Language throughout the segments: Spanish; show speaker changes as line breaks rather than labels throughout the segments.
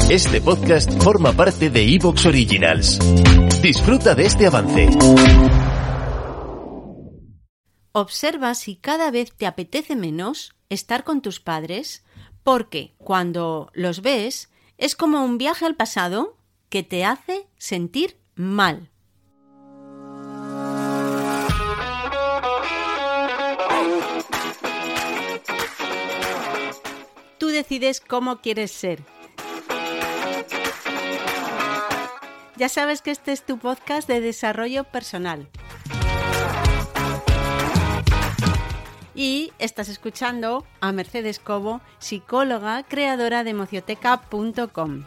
Este podcast forma parte de iVoox Originals. Disfruta de este avance.
Observa si cada vez te apetece menos estar con tus padres, porque cuando los ves es como un viaje al pasado que te hace sentir mal. Tú decides cómo quieres ser. Ya sabes que este es tu podcast de desarrollo personal. Y estás escuchando a Mercedes Cobo, psicóloga, creadora de Emocioteca.com.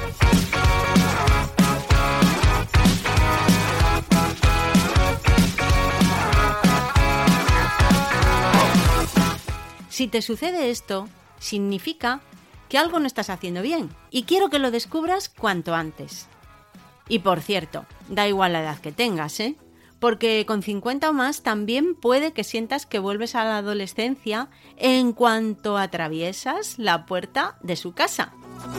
Si te sucede esto, significa que algo no estás haciendo bien y quiero que lo descubras cuanto antes. Y por cierto, da igual la edad que tengas, porque con 50 o más también puede que sientas que vuelves a la adolescencia en cuanto atraviesas la puerta de su casa.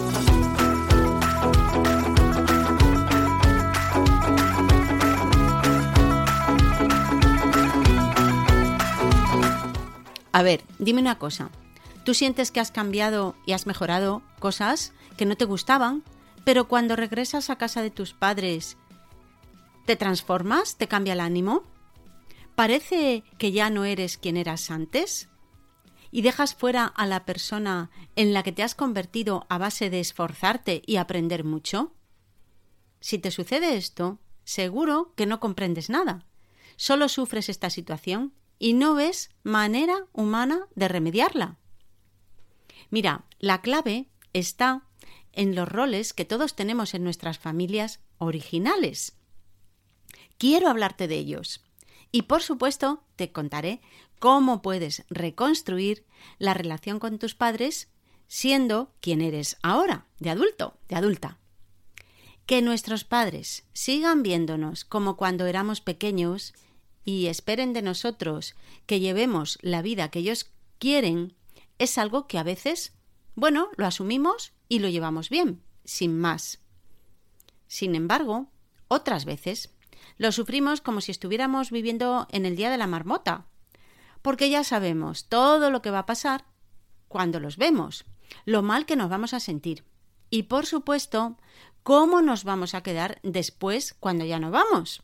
A ver, dime una cosa. ¿Tú sientes que has cambiado y has mejorado cosas que no te gustaban, pero cuando regresas a casa de tus padres te transformas, te cambia el ánimo? ¿Parece que ya no eres quien eras antes? ¿Y dejas fuera a la persona en la que te has convertido a base de esforzarte y aprender mucho? Si te sucede esto, seguro que no comprendes nada. Solo sufres esta situación y no ves manera humana de remediarla. Mira, la clave está en los roles que todos tenemos en nuestras familias originales. Quiero hablarte de ellos y, por supuesto, te contaré cómo puedes reconstruir la relación con tus padres siendo quien eres ahora, de adulto, de adulta. Que nuestros padres sigan viéndonos como cuando éramos pequeños y esperen de nosotros que llevemos la vida que ellos quieren es algo que a veces, lo asumimos y lo llevamos bien, sin más. Sin embargo, otras veces lo sufrimos como si estuviéramos viviendo en el día de la marmota, porque ya sabemos todo lo que va a pasar cuando los vemos, lo mal que nos vamos a sentir y, por supuesto, cómo nos vamos a quedar después cuando ya no vamos.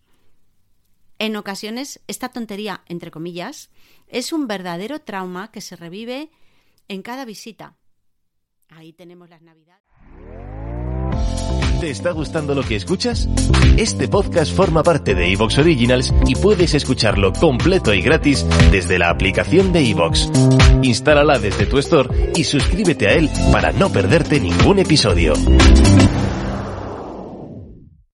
En ocasiones, esta tontería, entre comillas, es un verdadero trauma que se revive en cada visita. Ahí tenemos las Navidades.
¿Te está gustando lo que escuchas? Este podcast forma parte de iVoox Originals y puedes escucharlo completo y gratis desde la aplicación de iVoox. Instálala desde tu store y suscríbete a él para no perderte ningún episodio.